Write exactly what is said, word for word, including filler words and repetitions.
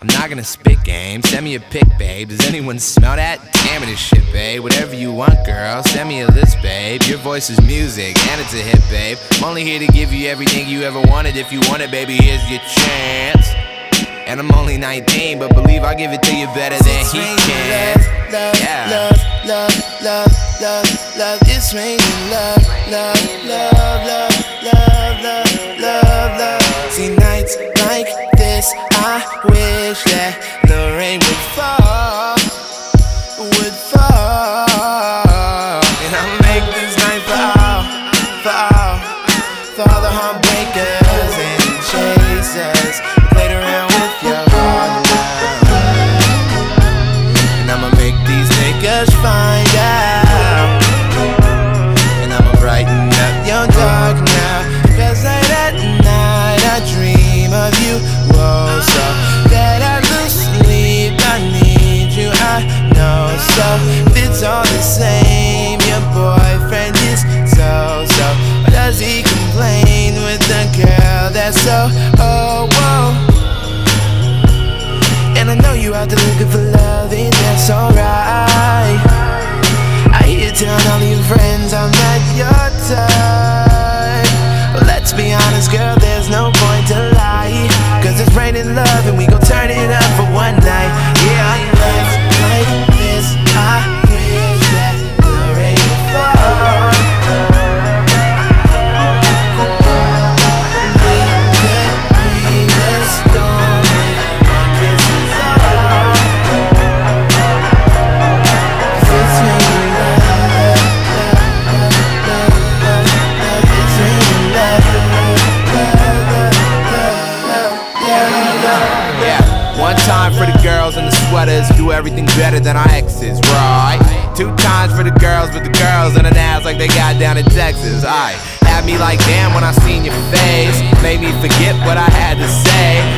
I'm not gonna spit game, send me a pic, babe. Does anyone smell that? Damn it, it's shit, babe. Whatever you want, girl, send me a list, babe. Your voice is music, and it's a hit, babe. I'm only here to give you everything you ever wanted. If you want it, baby, here's your chance. And I'm only nineteen, but believe I'll give it to you better than he can. Love, Yeah. love, love, love, love, love. It's raining love, love, love, love, love, love, love, love. See, nights like this, I wish that the rain would fall, would fall. And I'll make this night fall, fall, for all the heartbreakers and chasers who played around with your heart now. And I'ma make these niggas find out, and I'ma brighten up your dark now. Cause late at night I dream of you, whoa, so that I lose sleep, I need you, I know. So if it's all the same, your boyfriend is so-so, or does he complain with the girl that's so, oh, whoa. And I know you out there looking for love, and that's alright. I hear you telling all your friends I'm not your type. But let's be honest, girl, there's no point to lie. Cause it's raining love and we gon' turn it up for one night. Yeah, I nights like this, I wish that the rain would fall. We could bring the storm with one kiss is all. Cause it's raining love, love, love, love, love. It's raining love, love, love, love, love, love. Yeah, one time for the girls in the sweaters who do everything better than our exes, right? Two times for the girls with the girls and an ass like they got down in Texas, aight. Had me like damn when I seen your face, made me forget what I had to say.